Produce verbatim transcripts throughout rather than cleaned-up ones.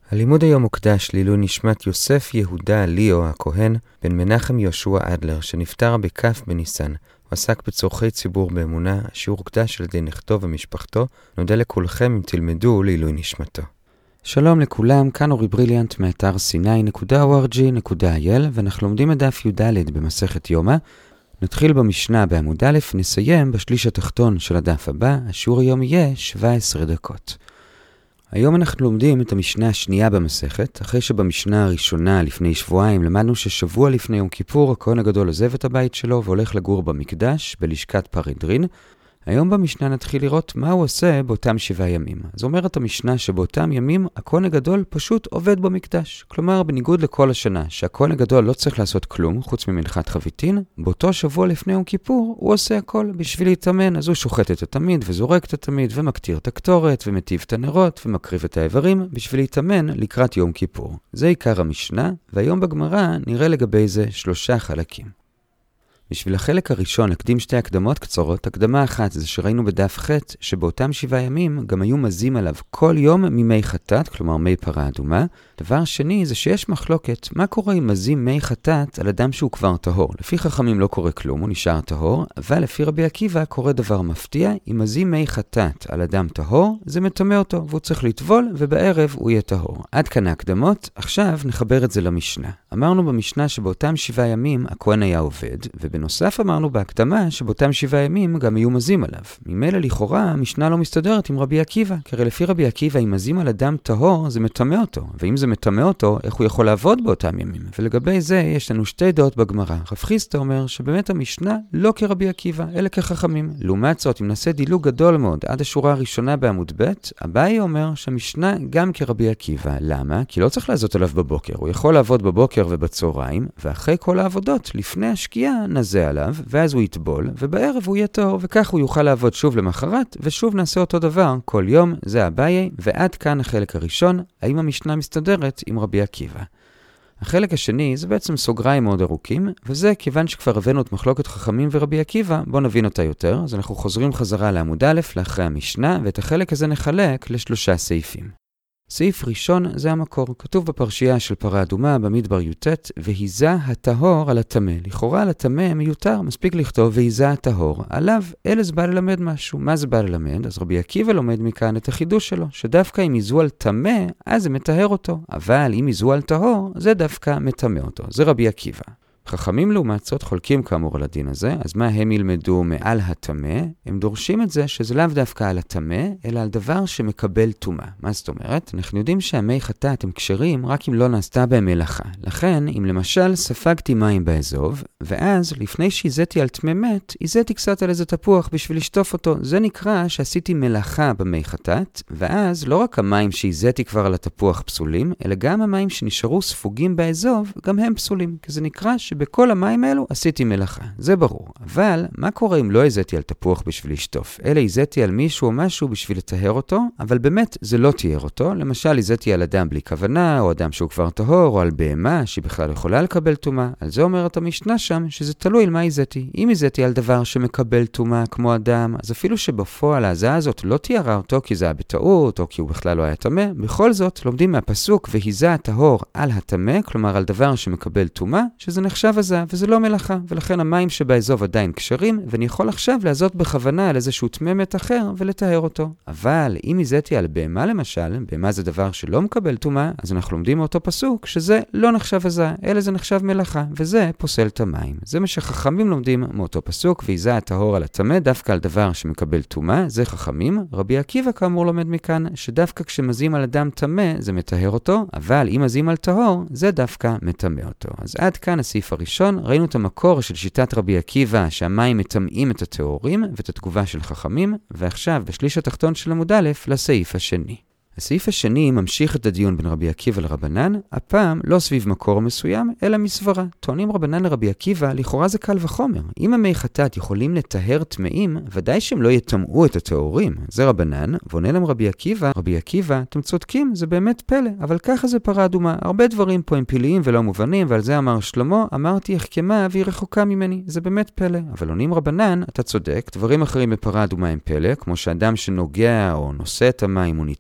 הלימוד היום מוקדש לעילוי נשמת יוסף יהודה ליאו הכהן בן מנחם יהושע אדלר שנפטר בכף בניסן. הוא עסק בצורכי ציבור באמונה, השיעור הוקדש על ידי נכדו ומשפחתו. נודה לכולכם אם תלמדו לעילוי נשמתו. שלום לכולם, כאן אורי בריליאנט מאתר סיני נקודה או אר ג'י נקודה איי אל ואנחנו לומדים את דף י"ד במסכת יומא. נתחיל במשנה בעמוד א', נסיים בשליש התחתון של הדף הבא. השיעור היום יהיה שבע עשרה דקות. היום אנחנו לומדים את המשנה השנייה במסכת, אחרי שבמשנה הראשונה לפני שבועיים למדנו ששבוע לפני יום כיפור הכהן הגדול עוזב את הבית שלו והולך לגור במקדש בלשכת פרדרין. היום במשנה נתחיל לראות מה הוא עושה באותם שבעה ימים. אז אומרת המשנה שבאותם ימים הכהן הגדול פשוט עובד במקדש. כלומר, בניגוד לכל השנה, שהכהן הגדול לא צריך לעשות כלום חוץ ממנחת חביתין, באותו שבוע לפני יום כיפור הוא עושה הכל בשביל להתאמן. אז הוא שוחט את התמיד וזורק את התמיד ומקטיר את הקטורת ומטיב את הנרות ומקריב את האיברים בשביל להתאמן לקראת יום כיפור. זה עיקר המשנה, והיום בגמרא נראה לגבי זה שלושה חלקים. בשביל החלק הראשון נקדים שתי הקדמות קצרות. הקדמה אחת זה שראינו בדף ח' שבאותם שבעה ימים גם היו מזים עליו כל יום ממי חטאת, כלומר מי פרה אדומה. דבר שני זה שיש מחלוקת, מה קורה אם מזים מי חטאת על אדם שהוא כבר טהור? לפי חכמים לא קורה כלום, הוא נשאר טהור, אבל לפי רבי עקיבא קורה דבר מפתיע, אם מזים מי חטאת על אדם טהור, זה מטמא אותו, והוא צריך לטבול ובערב הוא יהיה טהור. עד כאן ההקדמות, עכשיו נחבר את זה למשנה. אמרנו במשנה שבאותם שבעה ימים הכהן היה עובד, ובנוסף אמרנו בהקדמה שבאותם שבעה ימים גם היו מזים עליו. ממילא לכאורה המשנה לא מסתדרת עם רבי עקיבא, כי הרי לפי רבי עקיבא אם מזים על אדם טהור זה מטמא אותו, ואם זה מטמא אותו, איך הוא יכול לעבוד באותם ימים? ולגבי זה יש לנו שתי דעות בגמרא. רב חיסטה אומר שבאמת המשנה לא כרבי עקיבא, אלא כחכמים. לעומת זאת, אם נעשה דילוג גדול מאוד עד השורה הראשונה בעמוד ב', אביי אומר שהמשנה גם כרבי עקיבא. למה? כי לא צריך לעשות עליו בבוקר. הוא יכול לעבוד בבוקר ובצהריים, ואחרי כל העבודות, לפני השקיעה נזה עליו, ואז הוא יטבול, ובערב הוא יהיה טהור, וכך הוא יוכל לעבוד שוב למחרת, ושוב נעשה אותו דבר כל יום. זה אביי, ועד כאן החלק הראשון. האם המשנה מסתדרת עם רבי עקיבא? החלק השני זה בעצם סוגריים מאוד ארוכים, וזה כיוון שכבר הבאנו את מחלוקת חכמים ורבי עקיבא, בואו נבין אותה יותר. אז אנחנו חוזרים חזרה לעמוד א' לאחרי המשנה, ואת החלק הזה נחלק לשלושה סעיפים. סעיף ראשון זה המקור. כתוב בפרשייה של פרה אדומה במדבר י"ט, והיזה הטהור על הטמא. לכאורה על הטמא מיותר, מספיק לכתוב והיזה הטהור. עליו אלה זה בא ללמד משהו. מה זה בא ללמד? אז רבי עקיבא לומד מכאן את החידוש שלו, שדווקא אם יזו על טמא, אז זה מטהר אותו. אבל אם יזו על טהור, זה דווקא מטמא אותו. זה רבי עקיבא. חכמים לעומת זאת חולקים כאמור על הדין הזה, אז מה הם ילמדו מעל הטמא? הם דורשים את זה שזה לאו דווקא על הטמא, אלא על דבר שמקבל טומאה. מה זאת אומרת? אנחנו יודעים שהמי חטאת הם כשרים רק אם לא נעשתה בהם מלאכה. לכן, אם למשל ספגתי מים באזוב, ואז לפני שהזיתי על טמא מת, הזיתי קצת על איזה תפוח בשביל לשטוף אותו. זה נקרא שעשיתי מלאכה במי חטאת, ואז לא רק המים שהזיתי כבר על התפוח פסולים, אלא גם המים שנשארו ספוגים באזוב, גם הם פסולים. כי זה נקרא שבכל המים האלו עשיתי מלאכה. זה ברור. אבל מה קורה אם לא הזיתי על תפוח בשביל לשטוף? אלא הזיתי על מישהו או משהו בשביל לטהר אותו, אבל באמת זה לא תיאר אותו. למשל, הזיתי על אדם בלי כוונה, או אדם שהוא כבר טהור, או על בהמה שהיא בכלל יכולה לקבל טומאה. על זה אומרת המשנה שם שזה תלוי על מה הזיתי. אם הזיתי על דבר שמקבל טומאה כמו אדם, אז אפילו שבפועל ההזעה הזאת לא תיארה אותו כי זה היה בטעות, או כי הוא בכלל לא היה טמא, בכל זאת לומדים מהפסוק והיזה הטהור על הטמא, כלומר על דבר שמקבל טומאה, שזה נחשב הזה, וזה לא מלאכה, ולכן המים שבאזוב עדיין כשרים, ואני יכול עכשיו לעזות בכוונה על איזשהו טמא אחר ולטהר אותו. אבל אם הזיתי על בהמה למשל, בהמה זה דבר שלא מקבל טומאה, אז אנחנו לומדים מאותו פסוק שזה לא נחשב הזה, אלא זה נחשב מלאכה, וזה פוסל את המים. זה מה שחכמים לומדים מאותו פסוק, והיזה הטהור על הטמא, דווקא על דבר שמקבל טומאה, זה חכמים. רבי עקיבא כאמור לומד מכאן, שדווקא כשמזים על אדם טמא, זה מטהר אותו, אבל אם מזים על טהור, זה דווקא מטמא אותו. אז עד כאן הסעיף הראשון, ראינו את המקור של שיטת רבי עקיבא שהמים מטמאים את הטהורים ואת התגובה של חכמים, ועכשיו בשליש התחתון של עמוד א' לסעיף השני. הסעיף השני ממשיך את הדיון בין רבי עקיבא לרבנן, הפעם לא סביב מקור מסוים, אלא מסברה. טוענים רבנן לרבי עקיבא, לכאורה זה קל וחומר. אם המי חטאת יכולים לטהר טמאים, ודאי שהם לא יטמאו את הטהורים. זה רבנן, ועונה להם רבי עקיבא, רבי עקיבא, אתם צודקים, זה באמת פלא, אבל ככה זה פרה אדומה. הרבה דברים פה הם פלאיים ולא מובנים, ועל זה אמר שלמה, אמרתי החכמה והיא רחוקה ממני. זה באמת פלא. אבל עונים רבנן, אתה צודק, דברים אחרים בפרה אדומה הם פלא, כמו שאדם שנוגע או נושא את המים הוא נטמא,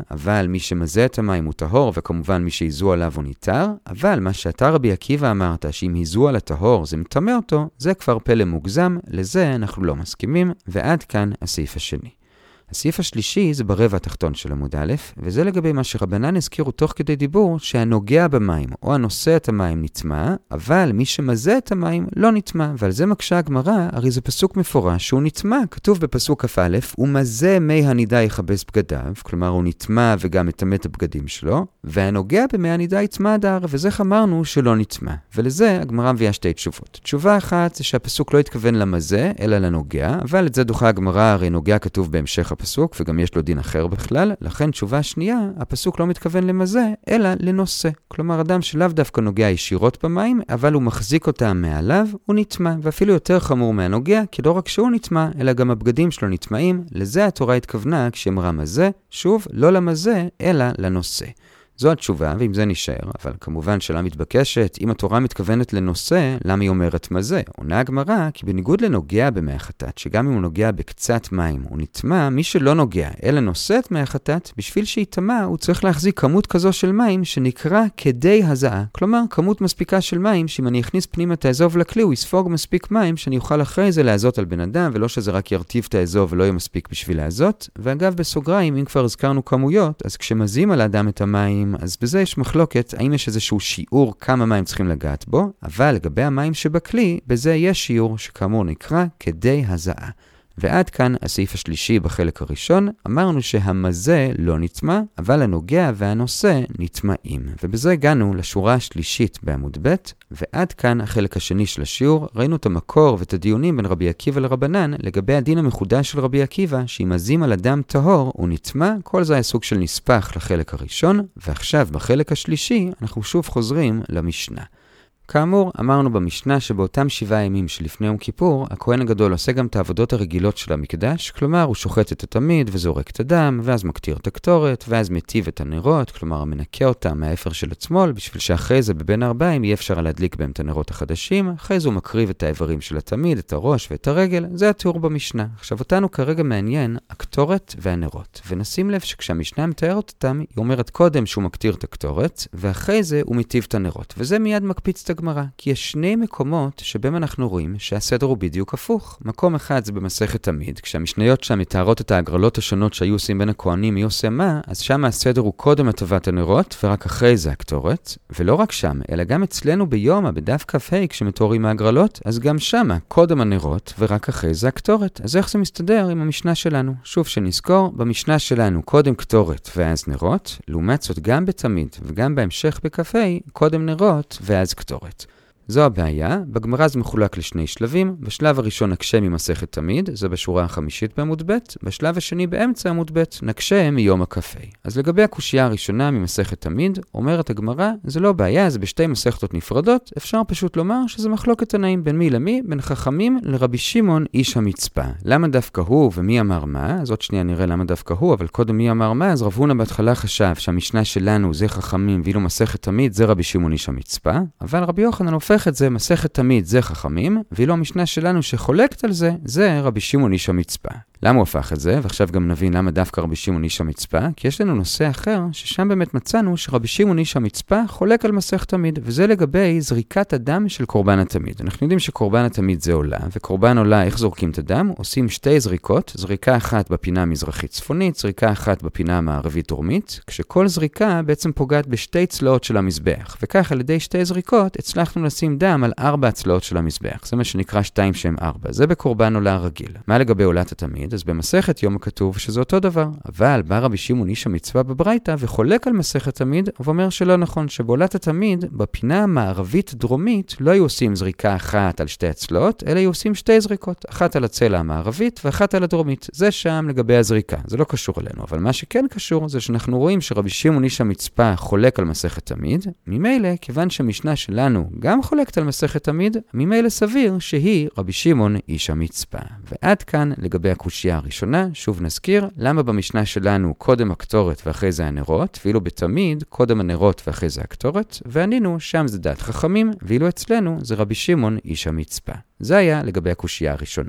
אבל מי שמזה את המים הוא טהור, וכמובן מי שהיזו עליו הוא ניתר, אבל מה שאתה רבי עקיבא אמרת, שאם היזו על הטהור זה מטמא אותו, זה כבר פלא מוגזם, לזה אנחנו לא מסכימים, ועד כאן הסעיף השני. הסעיף השלישי זה ברבע התחתון של עמוד א', וזה לגבי מה שרבנן הזכירו תוך כדי דיבור, שהנוגע במים או הנושא את המים נטמא, אבל מי שמזה את המים לא נטמא, ועל זה מקשה הגמרא, הרי זה פסוק מפורש שהוא נטמא, כתוב בפסוק כ"א, הוא מזה מי הנידה יכבס בגדיו, כלומר הוא נטמא וגם מטמא את הבגדים שלו, והנוגע במי הנידה יטמא הדר, וזה אמרנו שלא נטמא. ולזה הגמרא מביאה שתי תשובות. תשובה אחת זה שהפסוק לא התכוון למזה, אלא לנוגע, אבל את זה דוחה הגמרא, הרי נוגע כתוב בהמשך הפסוק, וגם יש לו דין אחר בכלל, לכן תשובה שנייה, הפסוק לא מתכוון למזה, אלא לנושא. כלומר, אדם שלאו דווקא נוגע ישירות במים, אבל הוא מחזיק אותם מעליו, הוא נטמא, ואפילו יותר חמור מהנוגע, כי לא רק שהוא נטמא, אלא גם הבגדים שלו נטמאים, לזה התורה התכוונה כשאמרה מזה, שוב, לא למזה, אלא לנושא. זו התשובה, ועם זה נשאר, אבל כמובן שאלה מתבקשת, אם התורה מתכוונת לנושא, למה היא אומרת מה זה? עונה הגמרא, כי בניגוד לנוגע במי החטאת, שגם אם הוא נוגע בקצת מים, הוא נטמא, מי שלא נוגע, אלא נושא את מי החטאת, בשביל שיטמא, הוא צריך להחזיק כמות כזו של מים, שנקרא כדי הזעה. כלומר, כמות מספיקה של מים, שאם אני אכניס פנימה את האזוב לכלי, הוא יספוג מספיק מים, שאני אוכל אחרי זה לעזות על בן אדם, ולא שזה רק ירטיב את האזוב ולא יהיה מספיק בשביל לעזות. ואגב, בסוגריים, אם כבר הזכרנו כמויות, אז כשמזים על האדם את המים, אז בזה יש מחלוקת, האם יש איזשהו שיעור כמה מים צריכים לגעת בו, אבל לגבי המים שבכלי, בזה יש שיעור שכאמור נקרא כדי הזעה. ועד כאן הסעיף השלישי בחלק הראשון, אמרנו שהמזה לא נטמא, אבל הנוגע והנושא נטמאים. ובזה הגענו לשורה השלישית בעמוד ב', ועד כאן החלק השני של השיעור, ראינו את המקור ואת הדיונים בין רבי עקיבא לרבנן, לגבי הדין המחודש של רבי עקיבא, שאם מזים על אדם טהור הוא נטמא, כל זה היה סוג של נספח לחלק הראשון, ועכשיו בחלק השלישי אנחנו שוב חוזרים למשנה. כאמור, אמרנו במשנה שבאותם שבעה ימים שלפני יום כיפור, הכהן הגדול עושה גם את העבודות הרגילות של המקדש, כלומר הוא שוחט את התמיד וזורק את הדם, ואז מקטיר את הקטורת, ואז מטיב את הנרות, כלומר מנקה אותם מהאפר של עצמו, בשביל שאחרי זה בבין הארבעים יהיה אפשר להדליק בהם את הנרות החדשים, אחרי זה הוא מקריב את האיברים של התמיד, את הראש ואת הרגל, זה התיאור במשנה. עכשיו אותנו כרגע מעניין הקטורת והנרות, ונשים לב שכשהמשנה מתארת אותם, היא אומרת קודם שהוא מקטיר את הקטורת, ואחרי זה הוא מטיב את הנרות, וזה מיד מקפיץ את הגמרא, כי יש שני מקומות שבהם אנחנו רואים שהסדר הוא בדיוק הפוך. מקום אחד זה במסכת תמיד, כשהמשניות שם מתארות את ההגרלות השונות שהיו עושים בין הכהנים, מי עושה מה, אז שם הסדר הוא קודם הטבת הנרות, ורק אחרי זה הקטורת, ולא רק שם, אלא גם אצלנו ביומא, בדף כ"ה, כשמתוארים ההגרלות, אז גם שם, קודם הנרות, ורק אחרי זה הקטורת. אז איך זה מסתדר עם המשנה שלנו? שוב שנזכור, במשנה שלנו קודם קטורת ואז נרות, לעומת זאת גם בתמיד וגם בהמשך בכ"ה, קודם נרות ואז קטורת. זו הבעיה, בגמרא זה מחולק לשני שלבים, בשלב הראשון נקשה ממסכת תמיד, זה בשורה החמישית בעמוד ב', בשלב השני באמצע עמוד ב', נקשה מיום הכ"ה. אז לגבי הקושייה הראשונה ממסכת תמיד, אומרת הגמרא, זה לא בעיה, זה בשתי מסכתות נפרדות, אפשר פשוט לומר שזה מחלוקת תנאים בין מי למי, בין חכמים לרבי שמעון איש המצפה. למה דווקא הוא ומי אמר מה? אז עוד שנייה נראה למה דווקא הוא, אבל קודם מי אמר מה, אז רב הונא בהתחלה חשב שהמשנה שלנו זה חכמים, ואילו מסכת תמיד זה רבי שמעון איש המצפה, אבל רבי יוחנן הופך את זה מסכת תמיד זה חכמים, ואילו המשנה שלנו שחולקת על זה, זה רבי שמעון איש המצפה. למה הוא הפך את זה? ועכשיו גם נבין למה דווקא רבי שמעון איש המצפה, כי יש לנו נושא אחר, ששם באמת מצאנו שרבי שמעון איש המצפה חולק על מסכת תמיד, וזה לגבי זריקת הדם של קורבן התמיד. אנחנו יודעים שקורבן התמיד זה עולה, וקורבן עולה, איך זורקים את הדם? עושים שתי זריקות, זריקה אחת בפינה המזרחית צפונית, זריקה אחת בפינה המערבית דרומית, כשכל זריקה בעצם פוגעת בשתי צלעות של המזבח, וכך על ידי שתי זריקות הצלחנו לשים דם על ארבע הצלעות של המזבח. זה מה שנקרא שתיים שם ארבע. זה בקורבן עולה רגיל. מה לגבי עולת התמיד? אז במסכת יום הכתוב שזה אותו דבר. אבל בא רבי שמעון איש המצווה בברייתא וחולק על מסכת תמיד, ואומר שלא נכון, שבעולת התמיד, בפינה המערבית דרומית, לא היו עושים זריקה אחת על שתי הצלעות, אלא היו עושים שתי זריקות, אחת על הצלע המערבית ואחת על הדרומית. זה שם לגבי הזריקה. זה לא קשור אלינו, אבל מה שכן קשור זה שאנחנו רואים שרבי שמעון איש המצווה חולק על מסכת תמיד. ממילא, כיוון שהמשנה שלנו גם חולקת על מסכת תמיד, ממילא סביר שהיא רבי שמעון איש המצווה. ועד כאן לגבי הקושייה הראשונה, שוב נזכיר, למה במשנה שלנו קודם הקטורת ואחרי זה הנרות, ואילו בתמיד קודם הנרות ואחרי זה הקטורת, וענינו שם זה דעת חכמים, ואילו אצלנו זה רבי שמעון איש המצווה. זה היה לגבי הקושייה הראשונה.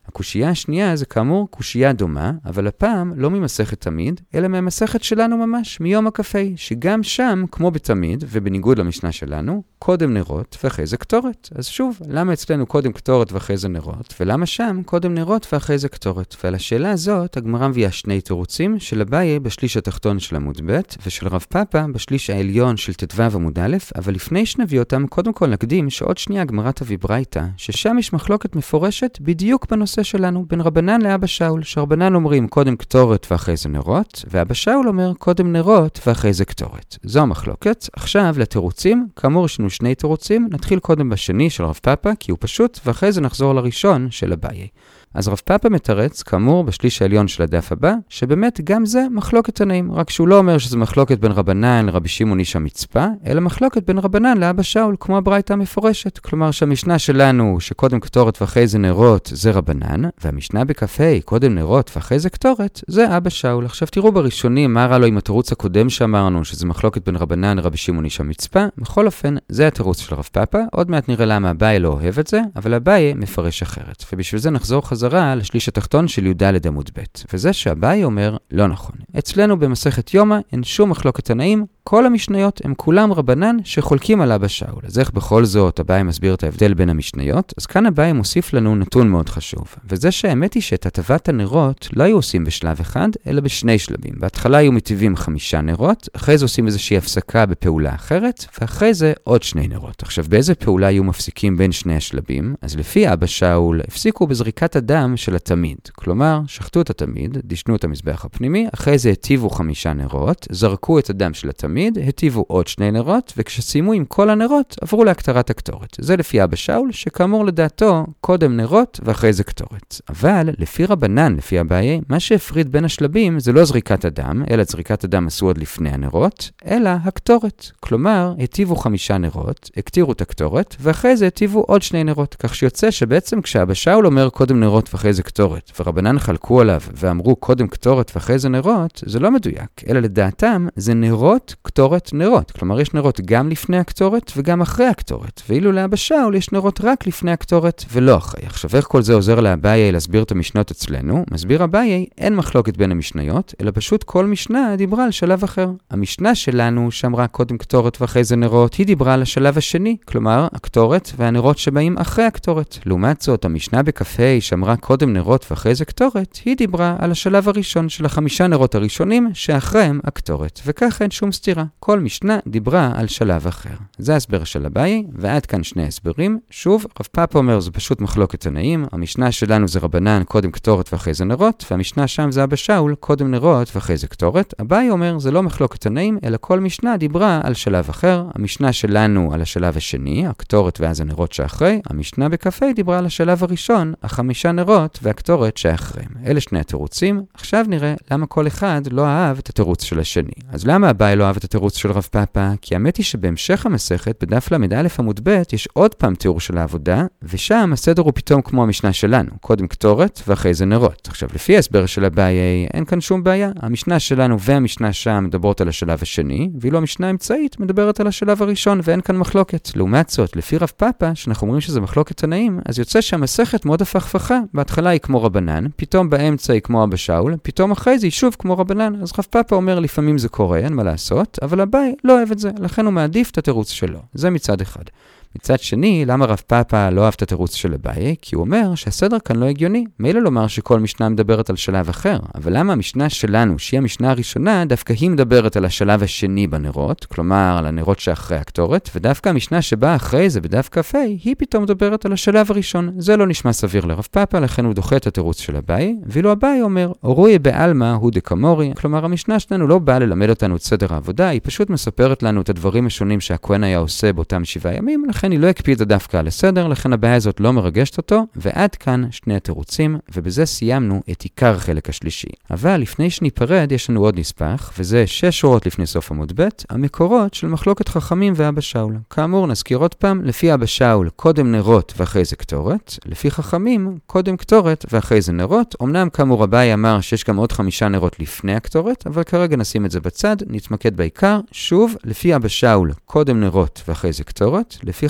הקושייה השנייה זה כאמור קושייה דומה, אבל הפעם לא ממסכת תמיד, אלא מהמסכת שלנו ממש, מיום הקפה, שגם שם, כמו בתמיד, ובניגוד למשנה שלנו, קודם נרות ואחרי זה קטורת. אז שוב, למה אצלנו קודם קטורת ואחרי זה נרות, ולמה שם קודם נרות ואחרי זה קטורת? ועל השאלה הזאת, הגמרא מביאה שני תירוצים, של אביי בשליש התחתון של עמוד ב' ושל רב פאפא בשליש העליון של ט"ו עמוד א', אבל לפני שנביא אותם, קודם כל נקדים שעוד שנייה הגמרא תביא ברייתא, ששם יש מחלוקת מפורשת בדיוק בנושא שלנו, בין רבנן לאבא שאול, שרבנן אומרים קודם קטורת ואחרי זה נרות, ואבא שאול אומר קודם נרות ואחרי זה קטורת. זו המחלוקת. עכשיו לתירוצים, כאמור יש לנו שני תירוצים, נתחיל קודם בשני של רב פאפא, כי הוא פשוט, ואחרי זה נחזור לראשון של אביי. אז רב פאפא מתרץ, כאמור, בשליש העליון של הדף הבא, שבאמת גם זה מחלוקת תנאים, רק שהוא לא אומר שזה מחלוקת בין רבנן לרבי שמעון איש המצפה, אלא מחלוקת בין רבנן לאבא שאול, כמו הברייתא המפורשת. כלומר שהמשנה שלנו, שקודם קטורת ואחרי זה נרות, זה רבנן, והמשנה בקפה, קודם נרות ואחרי זה קטורת, זה אבא שאול. עכשיו תראו בראשונים מה רע לו עם התירוץ הקודם שאמרנו, שזה מחלוקת בין רבנן לרבי שמעון איש המצפה. בכל אופן, זה התירוץ של רב פאפא. עוד מעט נראה למה אביי לא אוהב את זה, אבל אביי מפרש אחרת. ובשביל זה נחזור חזרה לשליש התחתון של י"ד עמוד ב'. וזה שאביי אומר לא נכון. אצלנו במסכת יומא אין שום מחלוקת תנאים, כל המשניות הם כולם רבנן שחולקים על אבא שאול. אז איך בכל זאת אביי מסביר את ההבדל בין המשניות? אז כאן אביי מוסיף לנו נתון מאוד חשוב. וזה שהאמת היא שאת הטבת הנרות לא היו עושים בשלב אחד, אלא בשני שלבים. בהתחלה היו מטיבים חמישה נרות, אחרי זה עושים איזושהי הפסקה בפעולה אחרת, ואחרי זה עוד שני נרות. עכשיו באיזה פעולה היו מפסיקים בין שני השלבים? אז לפי אבא שאול הפסיקו בזריקת הדם של התמיד. כלומר, שחטו את התמיד, דישנו את המזבח הפנימי, אחרי זה הטיבו חמישה נרות, זרקו את הדם של התמיד, הטיבו עוד שני נרות, וכשסיימו עם כל הנרות, עברו להקטרת הקטורת. זה לפי אבא שאול, שכאמור לדעתו, קודם נרות ואחרי זה קטורת. אבל לפי רבנן, לפי אביי, מה שהפריד בין השלבים זה לא זריקת הדם, אלא זריקת הדם עשו עוד לפני הנרות, אלא הקטורת. כלומר, הטיבו חמישה נרות, הקטירו את הקטורת, ואחרי זה הטיבו עוד שני נרות. כך שיוצא שבעצם כשאבא שאול אומר קודם נרות ואחרי זה קטורת, ורבנן חלקו עליו ואמרו קודם קטורת ואחרי זה נרות, זה לא מדויק, אלא לדעתם זה נרות, קטורת, נרות. כלומר, יש נרות גם לפני הקטורת וגם אחרי הקטורת. ואילו לאבא שאול יש נרות רק לפני הקטורת ולא אחרי. עכשיו, איך כל זה עוזר לאביי להסביר את המשנות אצלנו? מסביר אביי, אין מחלוקת בין המשניות, אלא פשוט כל משנה דיברה על שלב אחר. המשנה שלנו, שאמרה קודם קטורת ואחרי זה נרות, היא דיברה על השלב השני, כלומר, הקטורת והנרות שבאים אחרי הקטורת. לעומת זאת, המשנה בקפה, שאמרה קודם נרות ואחרי זה קטורת, היא דיברה על השלב הראשון של החמישה נרות הראשונים, שאחריהם הקטורת. וכך אין שום סתירה. כל משנה דיברה על שלב אחר. זה ההסבר של אביי, ועד כאן שני הסברים. שוב, רב פאפא אומר, זה פשוט מחלוקת תנאים. המשנה שלנו זה רבנן, קודם קטורת ואחרי זה נרות, והמשנה שם זה אבא שאול, קודם נרות ואחרי זה קטורת. אביי אומר, זה לא מחלוקת תנאים, אלא כל משנה דיברה על שלב אחר. המשנה שלנו על השלב השני, הקטורת ואז הנרות שאחרי. המשנה בקפה דיברה על השלב הראשון, החמישה נרות והקטורת שאחריהם. אלה שני התירוצים. עכשיו נראה למה כל אחד לא אהב את התירוץ של השני. אז למה אביי לא אהב את התירוץ של רב פאפא? כי האמת היא שבהמשך המסכת, בדף למד עמוד ב', יש עוד פעם תיאור של העבודה, ושם הסדר הוא פתאום כמו המשנה שלנו, קודם קטורת ואחרי זה נרות. עכשיו, לפי ההסבר של אביי, אין כאן שום בעיה. המשנה שלנו והמשנה שם מדברות על השלב השני, ואילו המשנה האמצעית מדברת על השלב הראשון, ואין כאן מחלוקת. לעומת זאת, לפי רב פאפא, שאנחנו אומרים שזה מחלוקת תנאים, אז יוצא שהמסכת מאוד הפכפכה. בהתחלה היא כמו רבנן, פתאום באמצע היא כמו אבא שאול, פתאום אחרי זה היא שוב כמו רבנן. אז רב פאפא אומר לפעמים זה קורה, אין מה לעשות, אבל אביי לא אוהב את זה, לכן הוא מעדיף את התירוץ שלו. זה מצד אחד. מצד שני, למה רב פאפא לא אהב את התירוץ של אביי? כי הוא אומר שהסדר כאן לא הגיוני. מילא לומר שכל משנה מדברת על שלב אחר, אבל למה המשנה שלנו, שהיא המשנה הראשונה, דווקא היא מדברת על השלב השני בנרות, כלומר על הנרות שאחרי הקטורת, ודווקא המשנה שבאה אחרי זה בדף קפה, היא פתאום מדברת על השלב הראשון. זה לא נשמע סביר לרב פאפא, לכן הוא דוחה את התירוץ של אביי, ואילו אביי אומר, אורוי בעלמא הוא דקמורי, כלומר המשנה שלנו לא באה ללמד אותנו את סדר העבודה, היא פשוט מספרת לנו את הדברים השונים שהכהן היה עושה באותם שבעה ימים, לכן היא לא הקפידה דווקא על הסדר, לכן הבעיה הזאת לא מרגשת אותו, ועד כאן שני התירוצים, ובזה סיימנו את עיקר החלק השלישי. אבל לפני שניפרד יש לנו עוד נספח, וזה שש שורות לפני סוף עמוד ב', המקורות של מחלוקת חכמים ואבא שאול. כאמור, נזכיר עוד פעם, לפי אבא שאול קודם נרות ואחרי זה קטורת, לפי חכמים קודם קטורת ואחרי זה נרות. אמנם כאמור אביי אמר שיש גם עוד חמישה נרות לפני הקטורת, אבל כרגע נשים את זה בצד, נתמקד בעיקר. שוב, לפי אבא שאול קודם נרות ואחרי זה קטורת, לפי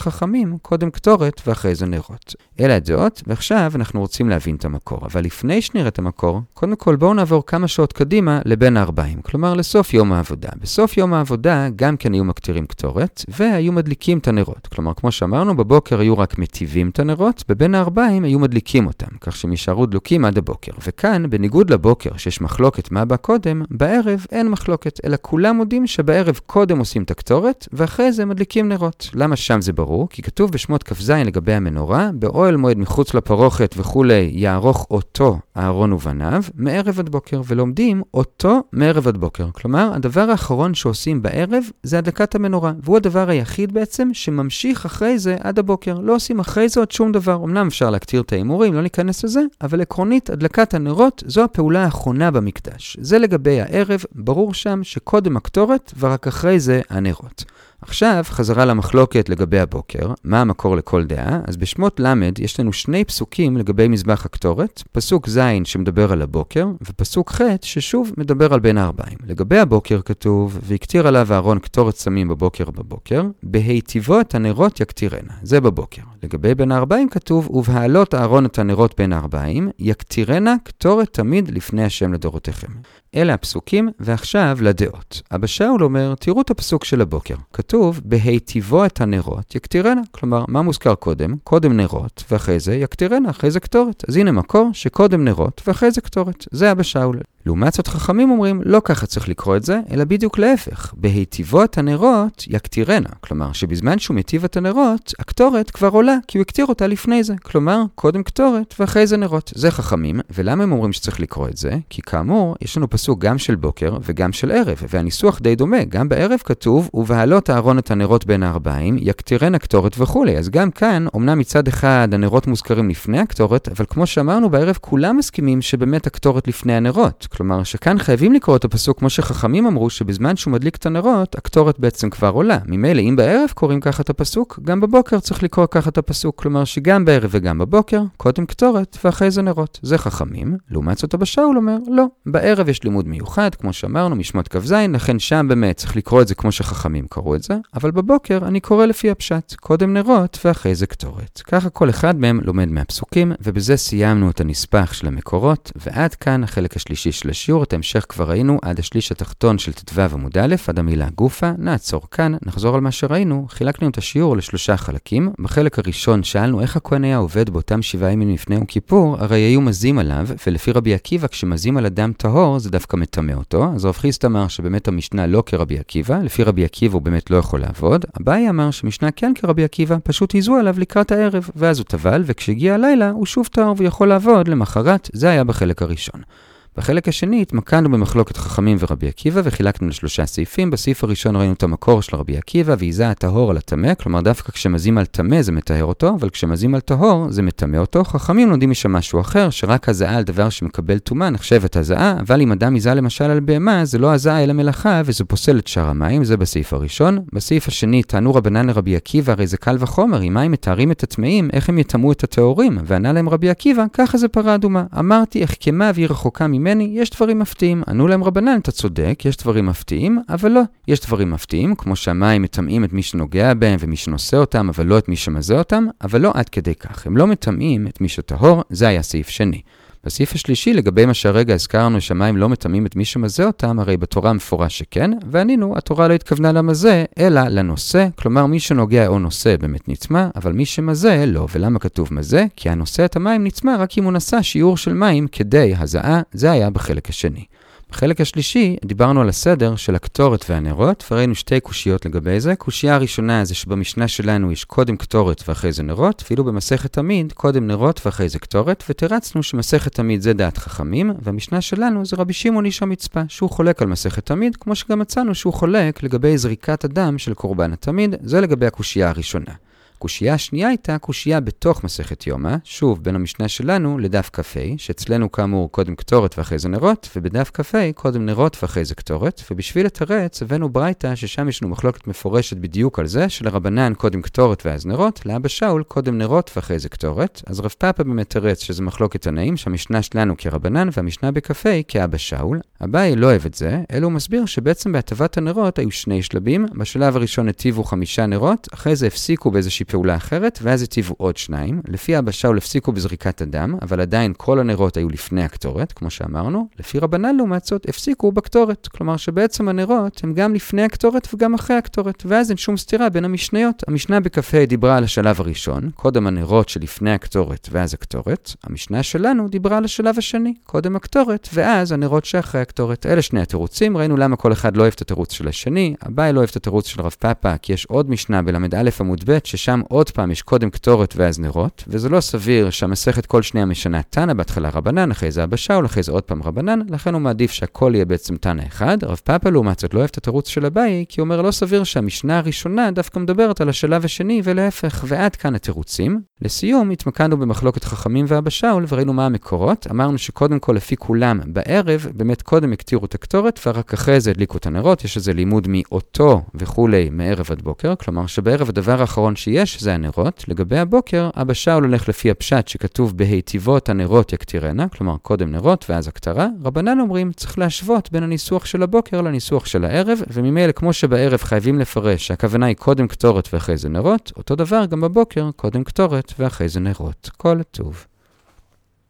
חכמים, קודם קטורת ואחרי זה נרות. אלה הדעות, ועכשיו אנחנו רוצים להבין את המקור. אבל לפני שנראה את המקור, קודם כל בואו נעבור כמה שעות קדימה לבין הארבעים, כלומר לסוף יום העבודה. בסוף יום העבודה גם כן היו מקטירים קטורת, והיו מדליקים את הנרות. כלומר, כמו שאמרנו, בבוקר היו רק מטיבים את הנרות, בבין הארבעים היו מדליקים אותם, כך שהם יישארו דלוקים עד הבוקר. וכאן, בניגוד לבוקר, שיש מחלוקת מה בא קודם, בערב אין מחלוקת, אלא כולם יודעים שבערב קודם עושים את הקטורת, ואחרי זה מדליקים נרות. למה שם זה ברור? כי כתוב בשמות כ"ז לגבי המנורה, באוהל מועד מחוץ לפרוכת וכולי, יערוך אותו אהרון ובניו, מערב עד בוקר, ולומדים אותו מערב עד בוקר. כלומר, הדבר האחרון שעושים בערב זה הדלקת המנורה, והוא הדבר היחיד בעצם שממשיך אחרי זה עד הבוקר. לא עושים אחרי זה עוד שום דבר. אמנם אפשר להקטיר את האימורים, לא ניכנס לזה, אבל עקרונית, הדלקת הנרות זו הפעולה האחרונה במקדש. זה לגבי הערב, ברור שם שקודם הקטורת ורק אחרי זה הנרות. עכשיו, חזרה למחלוקת לגבי הבוקר, מה המקור לכל דעה? אז בשמות למד יש לנו שני פסוקים לגבי מזבח הקטורת, פסוק ז' שמדבר על הבוקר, ופסוק ח' ששוב מדבר על בין הארבעים. לגבי הבוקר כתוב, והקטיר עליו אהרון קטורת סמים בבוקר בבוקר, בהיטיבו את הנרות יקטירנה, זה בבוקר. לגבי בין הארבעים כתוב, ובהעלות אהרון את הנרות בין הארבעים, יקטירנה קטורת תמיד לפני השם לדורותיכם. אלה הפסוקים, ועכשיו לדעות. אבא שאול אומר, תראו את הפסוק של הבוקר. כתוב, בהיטיבו את הנרות יקטירנה. כלומר, מה מוזכר קודם? קודם נרות, ואחרי זה יקטירנה, אחרי זה קטורת. אז הנה מקור שקודם נרות, ואחרי זה קטורת. זה אבא שאול. לעומת זאת חכמים אומרים, לא ככה צריך לקרוא את זה, אלא בדיוק להפך. בהיטיבו את הנרות יקטירנה. כלומר, שבזמן שהוא מטיב את הנרות, הקטורת כבר עולה, כי הוא הקטיר אותה לפני זה. כלומר, קודם קטורת ואחרי זה נרות. זה חכמים, ולמה הם אומרים שצריך לקרוא את זה? כי כאמור, יש לנו פסוק גם של בוקר וגם של ערב, והניסוח די דומה. גם בערב כתוב, ובהעלות אהרון את הנרות בין הארבעים, יקטירנה קטורת וכולי. אז גם כאן, אומנם מצד אחד הנרות מוזכרים לפני הקטורת, אבל כמו שאמרנו בערב, כולם מסכימים שבאמת הקטורת לפני הנרות. כלומר, שכאן חייבים לקרוא את הפסוק כמו שחכמים אמרו, שבזמן שהוא מדליק את הנרות, הקטורת בעצם כבר עולה. ממילא, אם בערב קוראים ככה את הפסוק, גם בבוקר צריך לקרוא ככה את הפסוק. כלומר, שגם בערב וגם בבוקר, קודם קטורת ואחרי זה נרות. זה חכמים. לעומת זאת אבא שאול אומר, לא. בערב יש לימוד מיוחד, כמו שאמרנו, משמות כ"ז, לכן שם באמת צריך לקרוא את זה כמו שחכמים קראו את זה, אבל בבוקר אני קורא לפי הפשט, קודם נרות ואחרי זה קטורת. ככה כל אחד מהם לומד מהפסוקים, ובזה סיימנו את הנספח של המקורות, ועד כאן החלק השלישי של השיעור. את ההמשך כבר ראינו עד השליש התחתון של ט"ו עמוד א', עד המילה גופה. נעצור כאן, נחזור על מה שראינו. חילקנו את השיעור לשלושה חלקים. בחלק הראשון שאלנו איך הכהן היה עובד באותם שבעה ימים לפני יום כיפור, הרי היו מזים עליו, ולפי רבי עקיבא כשמזים על אדם טהור זה דווקא מטמא אותו. אז רב חיסדא אמר שבאמת המשנה לא כרבי עקיבא, לפי רבי עקיבא הוא באמת לא יכול לעבוד. אביי אמר שמשנה כן כרבי עקיבא, פשוט היזו עליו לקראת הערב, ואז הוא טבל, וכשהגיע הלילה הוא שוב טהור ויכול לעבוד למחרת. זה היה בחלק הראשון. בחלק השני התמקדנו במחלוקת חכמים ורבי עקיבא וחילקנו לשלושה סעיפים. בסעיף הראשון ראינו את המקור של רבי עקיבא והיזה הטהור על הטמא, כלומר דווקא כשמזים על טמא זה מטהר אותו, אבל כשמזים על טהור זה מטמא אותו. חכמים לומדים משם משהו אחר, שרק הזעה על דבר שמקבל טומאה נחשבת הזעה, אבל אם אדם יזה למשל על בהמה זה לא הזעה אלא מלאכה וזה פוסל את שאר המים. זה בסעיף הראשון. בסעיף השני טענו רבנן לרבי עקיבא, הרי זה קל וחומר, אם מים מתארים את הטמאים איך הם יטמאו את הטהורים? וענה להם רבי עקיבא, ככה זה פרה אדומה. אמרתי החכמה והיא רחוקה ממני, יש דברים מפתיעים. ענו להם רבנן, אתה צודק, יש דברים מפתיעים, אבל לא. יש דברים מפתיעים, כמו שהמים מטמאים את מי שנוגע בהם ומי שנושא אותם, אבל לא את מי שמזה אותם, אבל לא עד כדי כך. הם לא מטמאים את מי שטהור, זה היה סעיף שני. בסעיף השלישי, לגבי מה שהרגע הזכרנו שהמים לא מטמאים את מי שמזה אותם, הרי בתורה מפורש שכן, וענינו, התורה לא התכוונה למזה, אלא לנושא, כלומר מי שנוגע או נושא באמת נטמא, אבל מי שמזה לא. ולמה כתוב מזה? כי הנושא את המים נטמא רק אם הוא נשא שיעור של מים כדי הזעה, זה היה בחלק השני. בחלק השלישי דיברנו על הסדר של הקטורת והנרות, וראינו שתי קושיות לגבי זה. קושייה הראשונה זה שבמשנה שלנו יש קודם קטורת ואחרי זה נרות, ואילו במסכת תמיד קודם נרות ואחרי זה קטורת, ותרצנו שמסכת תמיד זה דעת חכמים, והמשנה שלנו זה רבי שמעון איש המצפה, שהוא חולק על מסכת תמיד, כמו שגם מצאנו שהוא חולק לגבי זריקת הדם של קורבן התמיד. זה לגבי הקושייה הראשונה. הקושייה השנייה הייתה קושייה בתוך מסכת יומא, שוב בין המשנה שלנו לדף כ"ה, שאצלנו כאמור קודם קטורת ואחרי זה נרות, ובדף כ"ה קודם נרות ואחרי זה קטורת, ובשביל לתרץ הבאנו ברייתא ששם ישנו מחלוקת מפורשת בדיוק על זה, שלרבנן קודם קטורת ואז נרות, לאבא שאול קודם נרות ואחרי זה קטורת. אז רב פאפא באמת תרץ שזה מחלוקת תנאים, שהמשנה שלנו כרבנן והמשנה בכ"ה כאבא שאול. אביי לא אוהב את זה, אלא הוא מסביר שבעצם בהטבת הנרות היו שני שלבים. בשלב הראשון הטיבו חמישה נרות, אחרי זה הפסיקו באיזושהי איזושהי פעולה אחרת, ואז הציבו עוד שניים. לפי אבא שאול הפסיקו בזריקת הדם, אבל עדיין כל הנרות היו לפני הקטורת, כמו שאמרנו. לפי רבנן לעומת זאת, הפסיקו בקטורת. כלומר שבעצם הנרות הם גם לפני הקטורת וגם אחרי הקטורת, ואז אין שום סתירה בין המשניות. המשנה בכ"ה דיברה על השלב הראשון, קודם הנרות שלפני הקטורת ואז הקטורת. המשנה שלנו דיברה על השלב השני, קודם הקטורת ואז הנרות שאחרי הקטורת. אלה שני התירוצים, ראינו למה כל אחד לא אוהב את התירוץ של השני. אביי לא אוהב את התירוץ של רב פאפא, כי יש עוד משנה בלמד א' עמוד ב', ששם עוד פעם יש קודם קטורת ואז נרות, וזה לא סביר שהמסכת כל שנייה משנה תנא, בהתחלה רבנן, אחרי זה אבא שאול, אחרי זה עוד פעם רבנן, לכן הוא מעדיף שהכל יהיה בעצם תנא אחד. רב פאפא לעומת זאת לא אוהב את התירוץ של אביי, כי הוא אומר לא סביר שהמשנה הראשונה דווקא מדברת על השלב השני ולהפך, ועד כאן התירוצים. לסיום, התמקדנו במחלוקת חכמים ואבא שאול וראינו מה המקורות. אמרנו שקודם כל לפי כולם בערב, באמת קודם הקטירו את הקטורת ורק אחרי זה הדליקו את הנרות. יש איזה לימוד מאותו וכולי מערב עד בוקר, כלומר שבערב הדבר האחרון שיש זה הנרות. לגבי הבוקר, אבא שאול הולך לפי הפשט שכתוב בהיטיבות הנרות יקטירנה, כלומר קודם נרות ואז הקטרה. רבנן אומרים צריך להשוות בין הניסוח של הבוקר לניסוח של הערב, וממילא כמו שבערב חייבים לפרש שהכוונה היא קודם קטורת ואחרי זה נרות, אותו דבר גם בבוקר קודם קטורת ואחרי זה נרות. כל טוב.